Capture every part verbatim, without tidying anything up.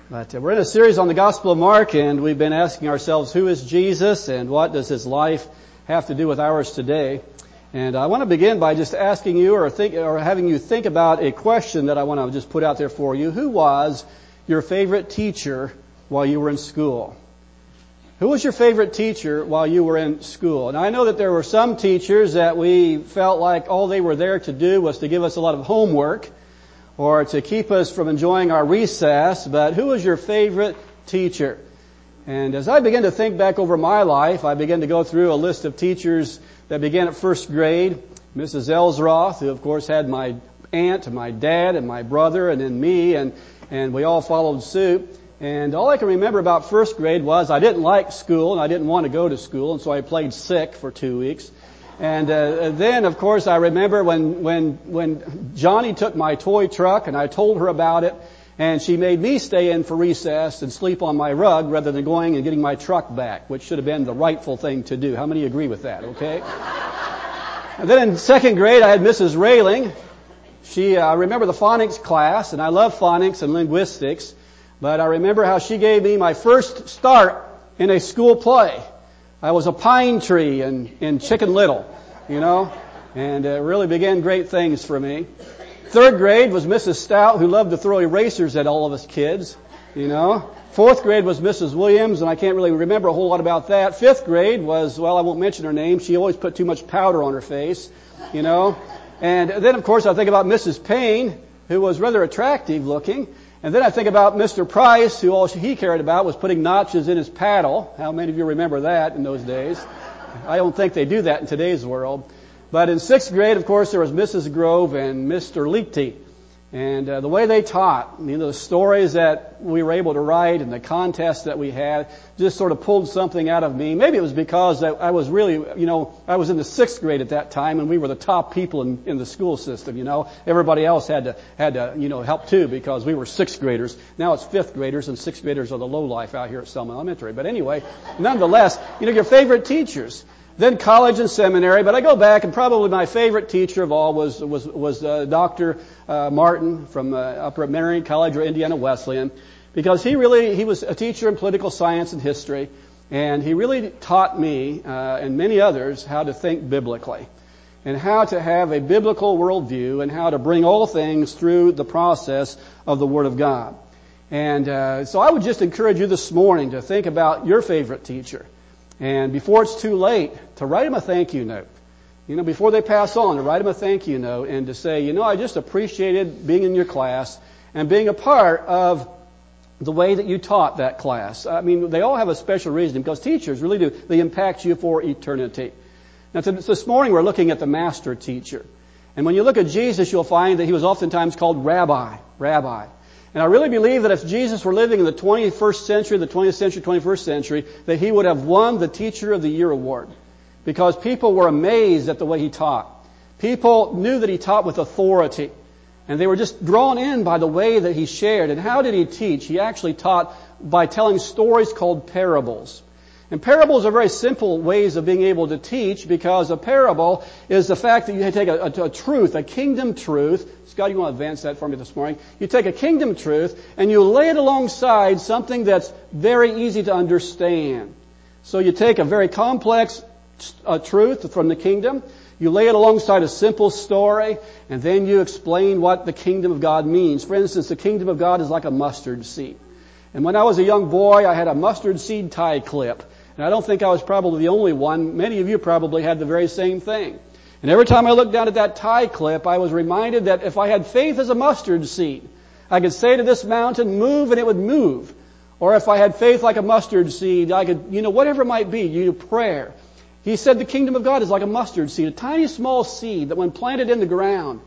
But uh, we're in a series on the Gospel of Mark, and we've been asking ourselves, who is Jesus and what does his life have to do with ours today? And I want to begin by just asking you or think, or having you think about a question that I want to just put out there for you. Who was your favorite teacher while you were in school? Who was your favorite teacher while you were in school? And I know that there were some teachers that we felt like all they were there to do was to give us a lot of homework or to keep us from enjoying our recess, but who was your favorite teacher? And as I began to think back over my life, I began to go through a list of teachers that began at first grade. Missus Elsroth, who of course had my aunt and my dad and my brother and then me, and, and we all followed suit. And all I can remember about first grade was I didn't like school and I didn't want to go to school, and so I played sick for two weeks. And uh, then, of course, I remember when when when Johnny took my toy truck and I told her about it, and she made me stay in for recess and sleep on my rug rather than going and getting my truck back, which should have been the rightful thing to do. How many agree with that, okay? And then in second grade, I had Missus Railing. She, uh, I remember the phonics class, and I love phonics and linguistics, but I remember how she gave me my first start in a school play. I was a pine tree in, in Chicken Little, you know, and it really began great things for me. Third grade was Missus Stout, who loved to throw erasers at all of us kids, you know. Fourth grade was Missus Williams, and I can't really remember a whole lot about that. Fifth grade was, well, I won't mention her name. She always put too much powder on her face, you know. And then, of course, I think about Missus Payne, who was rather attractive looking. And then I think about Mister Price, who all he cared about was putting notches in his paddle. How many of you remember that in those days? I don't think they do that in today's world. But in sixth grade, of course, there was Missus Grove and Mister Leakty. And uh, the way they taught, you know, the stories that we were able to write and the contests that we had just sort of pulled something out of me. Maybe it was because I was really, you know, I was in the sixth grade at that time and we were the top people in, in the school system, you know. Everybody else had to, had to, you know, help too because we were sixth graders. Now it's fifth graders, and sixth graders are the low life out here at Selma Elementary. But anyway, nonetheless, you know, your favorite teachers. Then college and seminary, but I go back, and probably my favorite teacher of all was was was uh, Doctor Uh, Martin from uh, Upper Marion College or Indiana Wesleyan, because he really he was a teacher in political science and history, and he really taught me uh, and many others how to think biblically, and how to have a biblical worldview, and how to bring all things through the process of the Word of God. And uh, so I would just encourage you this morning to think about your favorite teacher. And before it's too late, to write them a thank you note. You know, before they pass on, to write them a thank you note and to say, you know, I just appreciated being in your class and being a part of the way that you taught that class. I mean, they all have a special reason because teachers really do. They impact you for eternity. Now, this morning we're looking at the master teacher. And when you look at Jesus, you'll find that he was oftentimes called rabbi, rabbi. And I really believe that if Jesus were living in the twenty-first century, the twentieth century, twenty-first century, that he would have won the Teacher of the Year award. Because people were amazed at the way he taught. People knew that he taught with authority. And they were just drawn in by the way that he shared. And how did he teach? He actually taught by telling stories called parables. And parables are very simple ways of being able to teach, because a parable is the fact that you take a, a, a truth, a kingdom truth. Scott, you want to advance that for me this morning? You take a kingdom truth and you lay it alongside something that's very easy to understand. So you take a very complex uh, truth from the kingdom, you lay it alongside a simple story, and then you explain what the kingdom of God means. For instance, the kingdom of God is like a mustard seed. And when I was a young boy, I had a mustard seed tie clip. And I don't think I was probably the only one. Many of you probably had the very same thing. And every time I looked down at that tie clip, I was reminded that if I had faith as a mustard seed, I could say to this mountain, move, and it would move. Or if I had faith like a mustard seed, I could, you know, whatever it might be, you know, prayer. He said the kingdom of God is like a mustard seed, a tiny small seed that when planted in the ground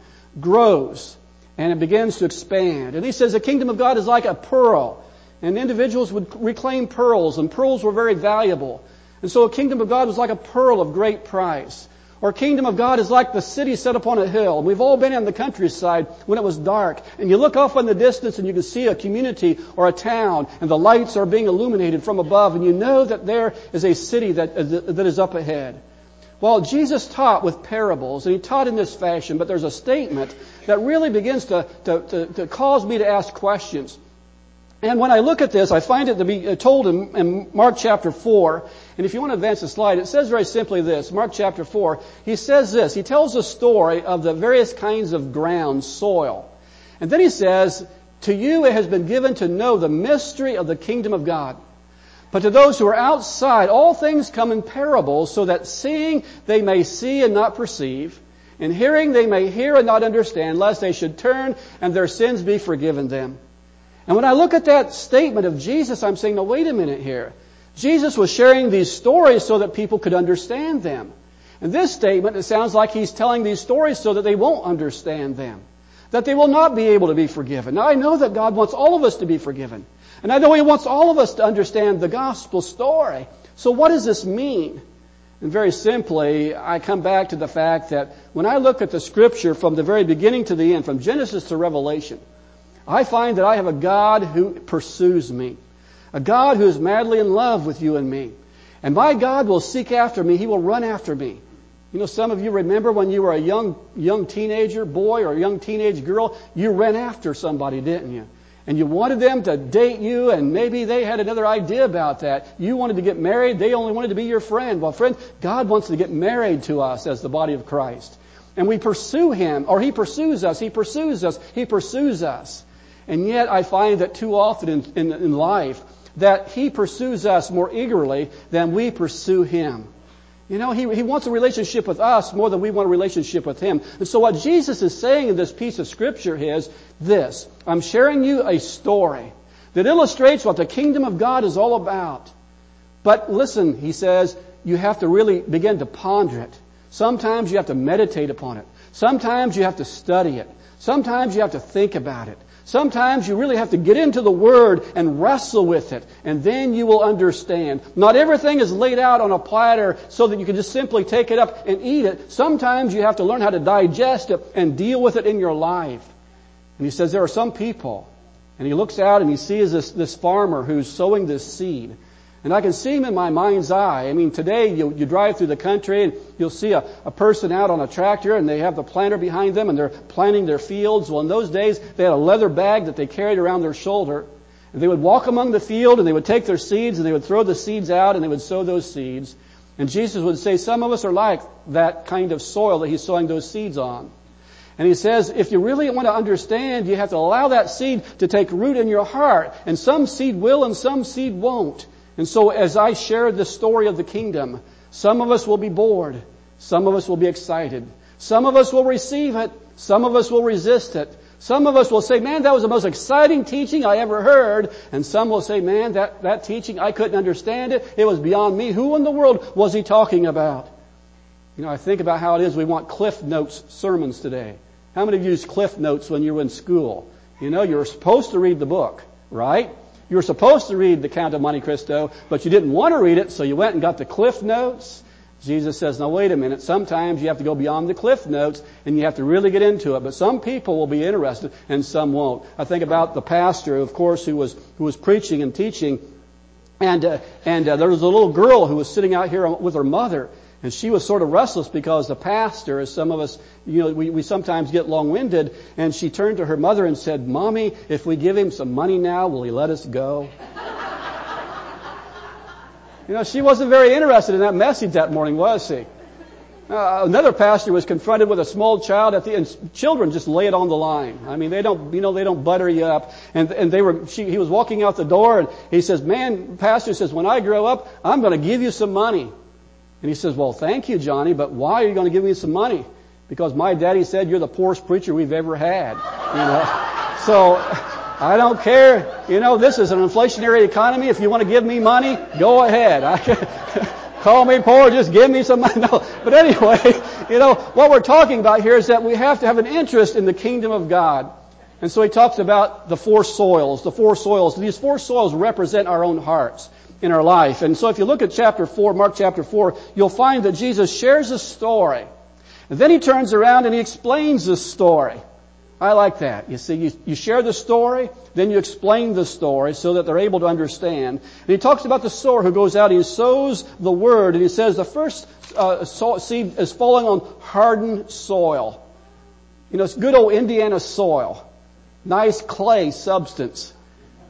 grows and it begins to expand. And he says the kingdom of God is like a pearl. And individuals would reclaim pearls, and pearls were very valuable. And so a kingdom of God was like a pearl of great price. Or a kingdom of God is like the city set upon a hill. And we've all been in the countryside when it was dark. And you look off in the distance and you can see a community or a town, and the lights are being illuminated from above. And you know that there is a city that, that is up ahead. Well, Jesus taught with parables, and he taught in this fashion. But there's a statement that really begins to, to, to, to cause me to ask questions. And when I look at this, I find it to be told in, in Mark chapter four. And if you want to advance the slide, it says very simply this. Mark chapter four, he says this. He tells a story of the various kinds of ground, soil. And then he says, to you it has been given to know the mystery of the kingdom of God. But to those who are outside, all things come in parables, so that seeing they may see and not perceive, and hearing they may hear and not understand, lest they should turn and their sins be forgiven them. And when I look at that statement of Jesus, I'm saying, no, wait a minute here. Jesus was sharing these stories so that people could understand them. And this statement, it sounds like he's telling these stories so that they won't understand them. That they will not be able to be forgiven. Now, I know that God wants all of us to be forgiven. And I know He wants all of us to understand the gospel story. So what does this mean? And very simply, I come back to the fact that when I look at the Scripture from the very beginning to the end, from Genesis to Revelation, I find that I have a God who pursues me. A God who is madly in love with you and me. And my God will seek after me. He will run after me. You know, some of you remember when you were a young young teenager boy or a young teenage girl, you ran after somebody, didn't you? And you wanted them to date you, and maybe they had another idea about that. You wanted to get married. They only wanted to be your friend. Well, friend, God wants to get married to us as the body of Christ. And we pursue Him, or He pursues us. He pursues us. He pursues us. And yet I find that too often in, in, in life that He pursues us more eagerly than we pursue Him. You know, he, he wants a relationship with us more than we want a relationship with Him. And so what Jesus is saying in this piece of Scripture is this. I'm sharing you a story that illustrates what the kingdom of God is all about. But listen, He says, you have to really begin to ponder it. Sometimes you have to meditate upon it. Sometimes you have to study it. Sometimes you have to think about it. Sometimes you really have to get into the Word and wrestle with it, and then you will understand. Not everything is laid out on a platter so that you can just simply take it up and eat it. Sometimes you have to learn how to digest it and deal with it in your life. And He says there are some people, and He looks out and He sees this, this farmer who's sowing this seed. And I can see him in my mind's eye. I mean, today you, you drive through the country and you'll see a, a person out on a tractor and they have the planter behind them and they're planting their fields. Well, in those days, they had a leather bag that they carried around their shoulder. And they would walk among the field and they would take their seeds and they would throw the seeds out and they would sow those seeds. And Jesus would say, some of us are like that kind of soil that He's sowing those seeds on. And He says, if you really want to understand, you have to allow that seed to take root in your heart. And some seed will and some seed won't. And so as I share the story of the kingdom, some of us will be bored. Some of us will be excited. Some of us will receive it. Some of us will resist it. Some of us will say, man, that was the most exciting teaching I ever heard. And some will say, man, that, that teaching, I couldn't understand it. It was beyond me. Who in the world was he talking about? You know, I think about how it is we want Cliff Notes sermons today. How many of you used Cliff Notes when you were in school? You know, you were supposed to read the book, right? You were supposed to read the Count of Monte Cristo, but you didn't want to read it, so you went and got the Cliff Notes. Jesus says, now wait a minute, sometimes you have to go beyond the Cliff Notes and you have to really get into it. But some people will be interested and some won't. I think about the pastor, of course, who was who was preaching and teaching. And, uh, and uh, there was a little girl who was sitting out here with her mother. And she was sort of restless because the pastor, as some of us, you know, we, we sometimes get long-winded. And she turned to her mother and said, Mommy, if we give him some money now, will he let us go? You know, she wasn't very interested in that message that morning, was she? Uh, another pastor was confronted with a small child at the and children just lay it on the line. I mean, they don't, you know, they don't butter you up. And and they were, she, he was walking out the door and he says, man, pastor says, when I grow up, I'm going to give you some money. And he says, well, thank you, Johnny, but why are you going to give me some money? Because my daddy said you're the poorest preacher we've ever had. You know, so I don't care. You know, this is an inflationary economy. If you want to give me money, go ahead. I can, call me poor, just give me some money. No, but anyway, you know, what we're talking about here is that we have to have an interest in the kingdom of God. And so he talks about the four soils, the four soils. These four soils represent our own hearts in our life. And so if you look at chapter four, Mark chapter four, you'll find that Jesus shares a story. And then he turns around and he explains the story. I like that. You see, you, you share the story, then you explain the story so that they're able to understand. And he talks about the sower who goes out, he sows the word, and he says the first uh, seed is falling on hardened soil. You know, it's good old Indiana soil. Nice clay substance.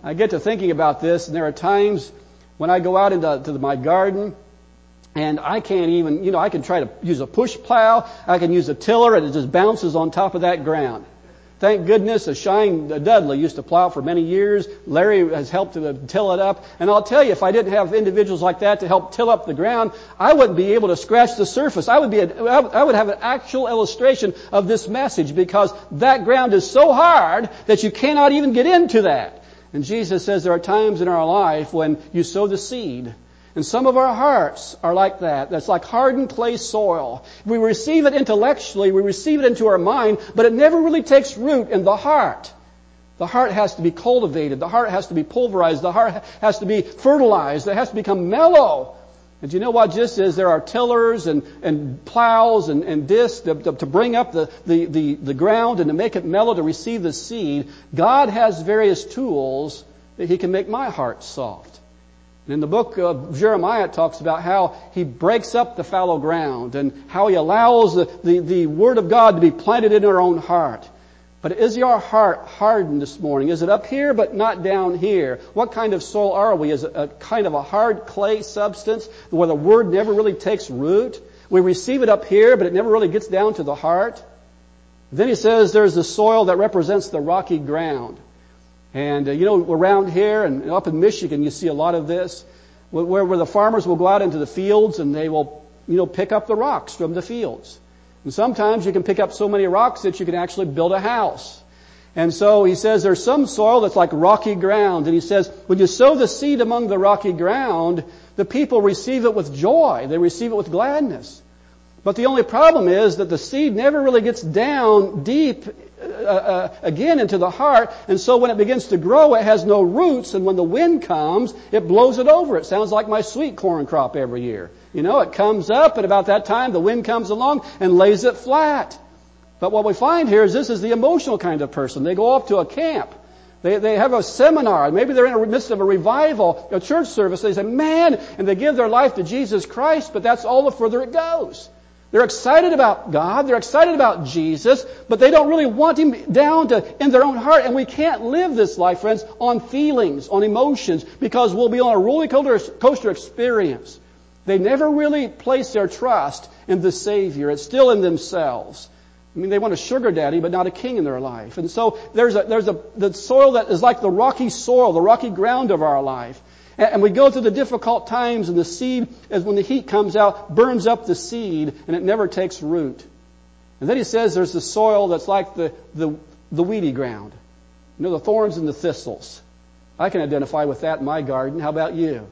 I get to thinking about this, and there are times when I go out into to my garden, and I can't even, you know, I can try to use a push plow, I can use a tiller, and it just bounces on top of that ground. Thank goodness a Shine Dudley used to plow for many years. Larry has helped to till it up. And I'll tell you, if I didn't have individuals like that to help till up the ground, I wouldn't be able to scratch the surface. I would be, a, I would have an actual illustration of this message, because that ground is so hard that you cannot even get into that. And Jesus says there are times in our life when you sow the seed. And some of our hearts are like that. That's like hardened clay soil. We receive it intellectually, we receive it into our mind, but it never really takes root in the heart. The heart has to be cultivated. The heart has to be pulverized. The heart has to be fertilized. It has to become mellow. And you know what just is? There are tillers and, and plows and, and discs to, to, to bring up the, the, the, the ground and to make it mellow to receive the seed. God has various tools that He can make my heart soft. And in the book of Jeremiah, it talks about how He breaks up the fallow ground and how He allows the, the, the Word of God to be planted in our own heart. But is your heart hardened this morning? Is it up here but not down here? What kind of soil are we? Is it a kind of a hard clay substance where the Word never really takes root? We receive it up here, but it never really gets down to the heart. Then he says there's the soil that represents the rocky ground. And, uh, you know, around here and up in Michigan, you see a lot of this, where, where the farmers will go out into the fields and they will, you know, pick up the rocks from the fields. And sometimes you can pick up so many rocks that you can actually build a house. And so he says there's some soil that's like rocky ground. And he says when you sow the seed among the rocky ground, the people receive it with joy. They receive it with gladness. But the only problem is that the seed never really gets down deep Uh, uh, again into the heart, and so when it begins to grow, it has no roots, and when the wind comes, it blows it over. It sounds like my sweet corn crop every year. You know, it comes up, and about that time, the wind comes along and lays it flat. But what we find here is this is the emotional kind of person. They go off to a camp. They, they have a seminar. Maybe they're in the midst of a revival, a church service. They say, man, and they give their life to Jesus Christ, but that's all the further it goes. They're excited about God. They're excited about Jesus, but they don't really want Him down to in their own heart. And we can't live this life, friends, on feelings, on emotions, because we'll be on a roller coaster experience. They never really place their trust in the Savior. It's still in themselves. I mean, they want a sugar daddy, but not a king in their life. And so there's a, there's a, the soil that is like the rocky soil, the rocky ground of our life. And we go through the difficult times, and the seed, as when the heat comes out, burns up the seed, and it never takes root. And then he says there's the soil that's like the, the, the weedy ground. You know, the thorns and the thistles. I can identify with that in my garden. How about you?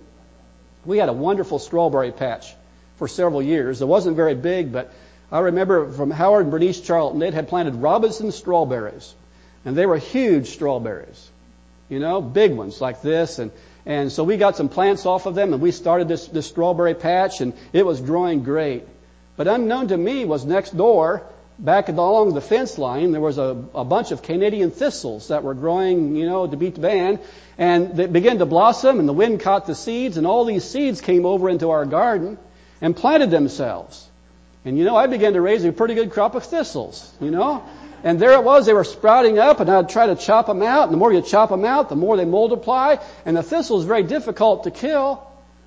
We had a wonderful strawberry patch for several years. It wasn't very big, but I remember from Howard and Bernice Charlton, they had planted Robinson strawberries. And they were huge strawberries. You know, big ones like this, and And so we got some plants off of them, and we started this, this strawberry patch, and it was growing great. But unknown to me was next door, back along the fence line, there was a, a bunch of Canadian thistles that were growing, you know, to beat the band. And they began to blossom, and the wind caught the seeds, and all these seeds came over into our garden and planted themselves. And, you know, I began to raise a pretty good crop of thistles, you know. And there it was, they were sprouting up, and I'd try to chop them out. And the more you chop them out, the more they multiply. And the thistle is very difficult to kill.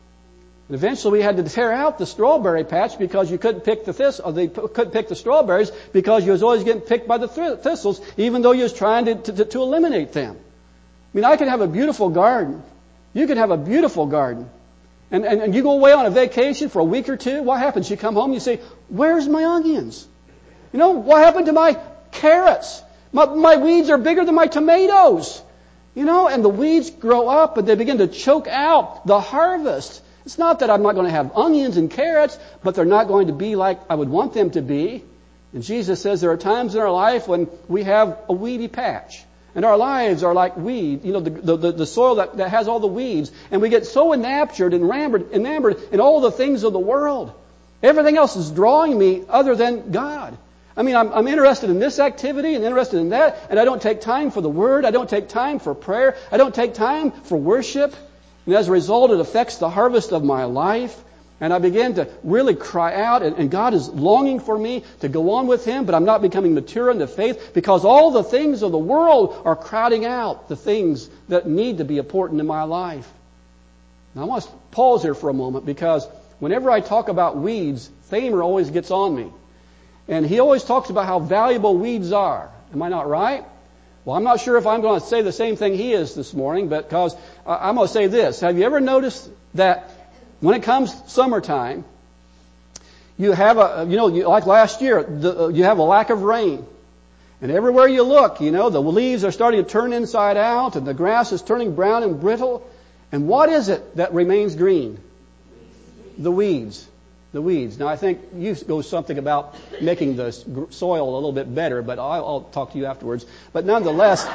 And eventually we had to tear out the strawberry patch because you couldn't pick the thistle, or they couldn't pick the strawberries because you was always getting picked by the th- thistles, even though you was trying to, to, to eliminate them. I mean, I could have a beautiful garden. You could have a beautiful garden. And, and, and you go away on a vacation for a week or two. What happens? You come home and you say, where's my onions? You know, what happened to my carrots? My, my weeds are bigger than my tomatoes. You know, and the weeds grow up and they begin to choke out the harvest. It's not that I'm not going to have onions and carrots, but they're not going to be like I would want them to be. And Jesus says there are times in our life when we have a weedy patch. And our lives are like weed, you know, the, the, the soil that, that has all the weeds. And we get so enamoured, enamored, enamored in all the things of the world. Everything else is drawing me other than God. I mean, I'm, I'm interested in this activity and interested in that, and I don't take time for the Word. I don't take time for prayer. I don't take time for worship. And as a result, it affects the harvest of my life. And I began to really cry out, and, and God is longing for me to go on with Him, but I'm not becoming mature in the faith because all the things of the world are crowding out the things that need to be important in my life. Now I want to pause here for a moment because whenever I talk about weeds, Thamer always gets on me. And he always talks about how valuable weeds are. Am I not right? Well, I'm not sure if I'm going to say the same thing he is this morning, but because I'm going to say this. Have you ever noticed that when it comes summertime, you have a, you know, like last year, the, you have a lack of rain. And everywhere you look, you know, the leaves are starting to turn inside out and the grass is turning brown and brittle. And what is it that remains green? The weeds. The weeds. Now, I think you go something about making the soil a little bit better, but I'll, I'll talk to you afterwards. But nonetheless,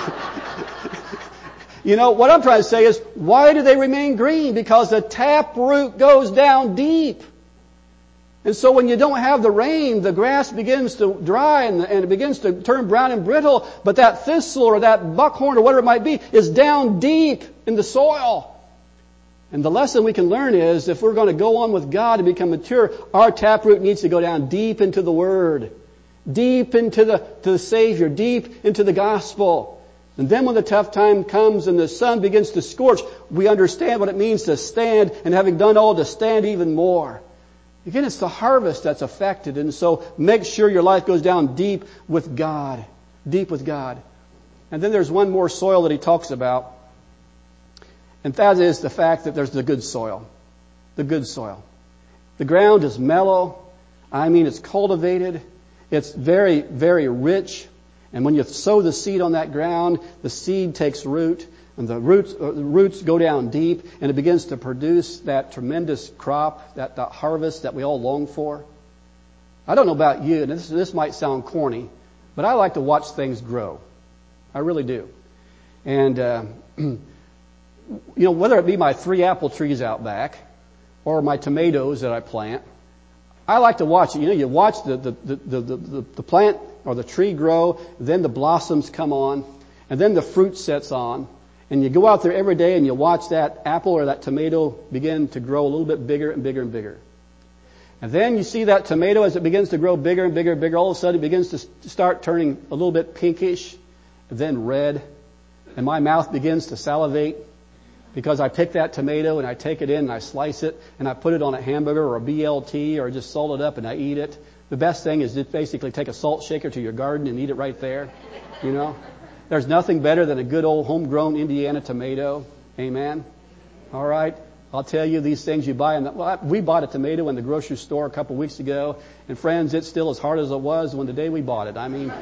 you know, what I'm trying to say is, why do they remain green? Because the tap root goes down deep. And so when you don't have the rain, the grass begins to dry and, and it begins to turn brown and brittle, but that thistle or that buckhorn or whatever it might be is down deep in the soil. And the lesson we can learn is if we're going to go on with God and become mature, our taproot needs to go down deep into the Word, deep into the, to the Savior, deep into the gospel. And then when the tough time comes and the sun begins to scorch, we understand what it means to stand, and having done all, to stand even more. Again, it's the harvest that's affected. And so make sure your life goes down deep with God, deep with God. And then there's one more soil that he talks about. And that is the fact that there's the good soil. The good soil. The ground is mellow. I mean, it's cultivated. It's very, very rich. And when you sow the seed on that ground, the seed takes root. And the roots, uh, the roots go down deep. And it begins to produce that tremendous crop, that, that harvest that we all long for. I don't know about you, and this, this might sound corny, but I like to watch things grow. I really do. And... Uh, You know, whether it be my three apple trees out back or my tomatoes that I plant, I like to watch it. You know, you watch the, the, the, the, the, the plant or the tree grow, then the blossoms come on, and then the fruit sets on. And you go out there every day and you watch that apple or that tomato begin to grow a little bit bigger and bigger and bigger. And then you see that tomato as it begins to grow bigger and bigger and bigger, all of a sudden it begins to start turning a little bit pinkish, and then red. And my mouth begins to salivate. Because I pick that tomato and I take it in and I slice it and I put it on a hamburger or a B L T or just salt it up and I eat it. The best thing is just basically take a salt shaker to your garden and eat it right there. You know, there's nothing better than a good old homegrown Indiana tomato. Amen. All right. I'll tell you these things you buy. In the, well, we bought a tomato in the grocery store a couple of weeks ago, and friends, it's still as hard as it was when the day we bought it. I mean,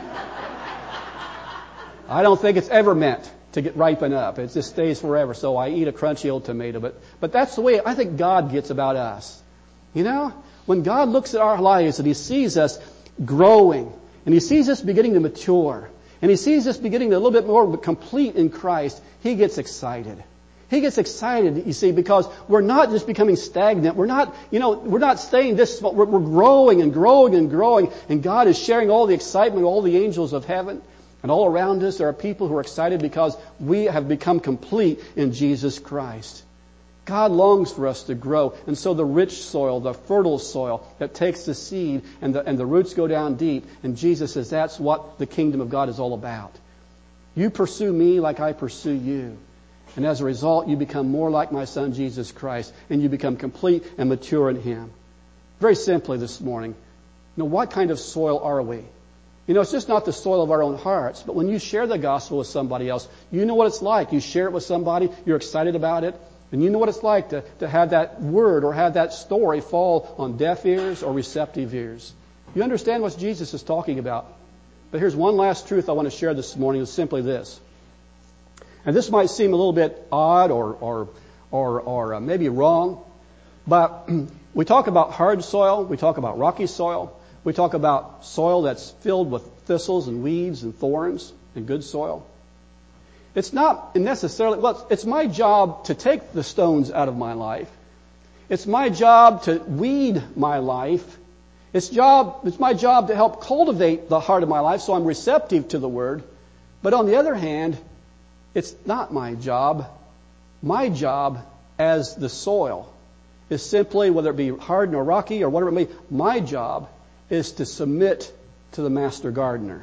I don't think it's ever meant to get ripen up. It just stays forever. So I eat a crunchy old tomato. But but that's the way I think God gets about us. You know, when God looks at our lives and He sees us growing, and He sees us beginning to mature, and He sees us beginning to a little bit more complete in Christ, He gets excited. He gets excited, you see, because we're not just becoming stagnant. We're not, you know, we're not staying this small. We're, we're growing and growing and growing. And God is sharing all the excitement of all the angels of heaven. And all around us, there are people who are excited because we have become complete in Jesus Christ. God longs for us to grow. And so the rich soil, the fertile soil that takes the seed and the, and the roots go down deep. And Jesus says that's what the kingdom of God is all about. You pursue me like I pursue you. And as a result, you become more like my Son, Jesus Christ. And you become complete and mature in Him. Very simply this morning, you know, what kind of soil are we? You know, it's just not the soil of our own hearts, but when you share the gospel with somebody else, you know what it's like. You share it with somebody, you're excited about it, and you know what it's like to, to have that word or have that story fall on deaf ears or receptive ears. You understand what Jesus is talking about. But here's one last truth I want to share this morning. It's simply this. And this might seem a little bit odd or, or, or, or uh, maybe wrong, but we talk about hard soil, we talk about rocky soil. We talk about soil that's filled with thistles and weeds and thorns and good soil. It's not necessarily, well, it's my job to take the stones out of my life. It's my job to weed my life. It's job, it's my job to help cultivate the heart of my life so I'm receptive to the Word. But on the other hand, it's not my job. My job as the soil is simply, whether it be hard or rocky or whatever it may be, my job is to submit to the master gardener.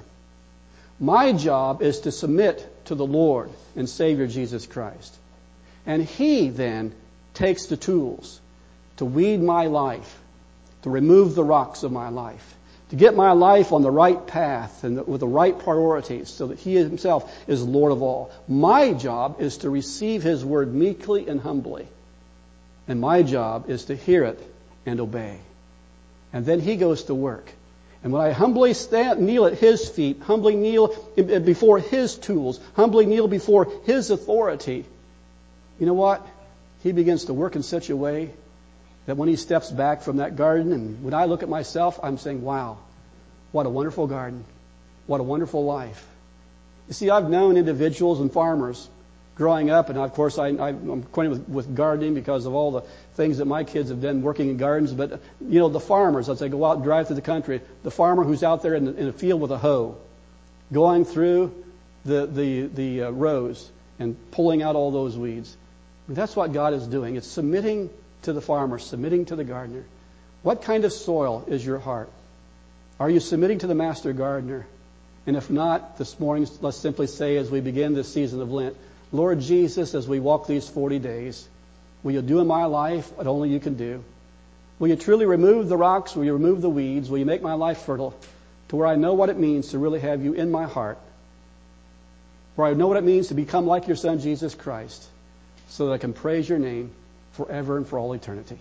My job is to submit to the Lord and Savior Jesus Christ. And He then takes the tools to weed my life, to remove the rocks of my life, to get my life on the right path and with the right priorities so that He Himself is Lord of all. My job is to receive His word meekly and humbly. And my job is to hear it and obey. And then He goes to work. And when I humbly stand, kneel at His feet, humbly kneel before His tools, humbly kneel before His authority, you know what? He begins to work in such a way that when He steps back from that garden, and when I look at myself, I'm saying, wow, what a wonderful garden. What a wonderful life. You see, I've known individuals and farmers growing up, and of course I, I'm acquainted with, with gardening because of all the things that my kids have done working in gardens. But, you know, the farmers, as they go out and drive through the country, the farmer who's out there in, the, in a field with a hoe, going through the, the, the uh, rows and pulling out all those weeds. I mean, that's what God is doing. It's submitting to the farmer, submitting to the gardener. What kind of soil is your heart? Are you submitting to the master gardener? And if not, this morning, let's simply say as we begin this season of Lent, Lord Jesus, as we walk these forty days, will you do in my life what only you can do? Will you truly remove the rocks? Will you remove the weeds? Will you make my life fertile to where I know what it means to really have you in my heart? Where I know what it means to become like your Son, Jesus Christ, so that I can praise your name forever and for all eternity.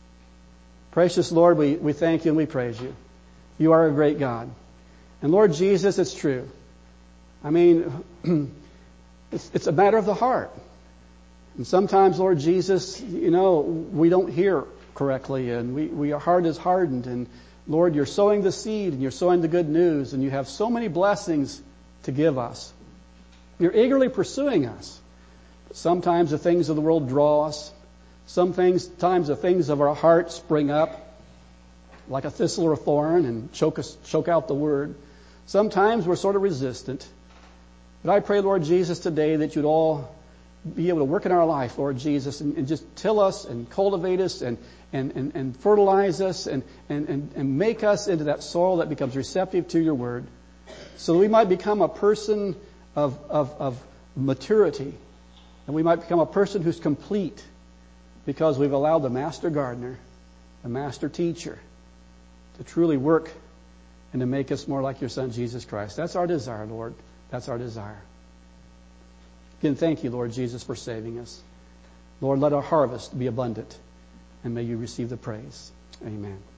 Precious Lord, we, we thank you and we praise you. You are a great God. And Lord Jesus, it's true. I mean, it's, it's a matter of the heart. And sometimes, Lord Jesus, you know, we don't hear correctly and we, we our heart is hardened. And Lord, you're sowing the seed and you're sowing the good news and you have so many blessings to give us. You're eagerly pursuing us. But sometimes the things of the world draw us. Some things, times the things of our heart spring up like a thistle or a thorn and choke us, choke out the word. Sometimes we're sort of resistant. But I pray, Lord Jesus, today that you'd all be able to work in our life, Lord Jesus, and, and just till us and cultivate us and, and, and, and fertilize us and, and, and, and make us into that soil that becomes receptive to your word so that we might become a person of, of, of maturity and we might become a person who's complete because we've allowed the master gardener, the master teacher, to truly work and to make us more like your Son, Jesus Christ. That's our desire, Lord. That's our desire. Again, thank you, Lord Jesus, for saving us. Lord, let our harvest be abundant, and may you receive the praise. Amen.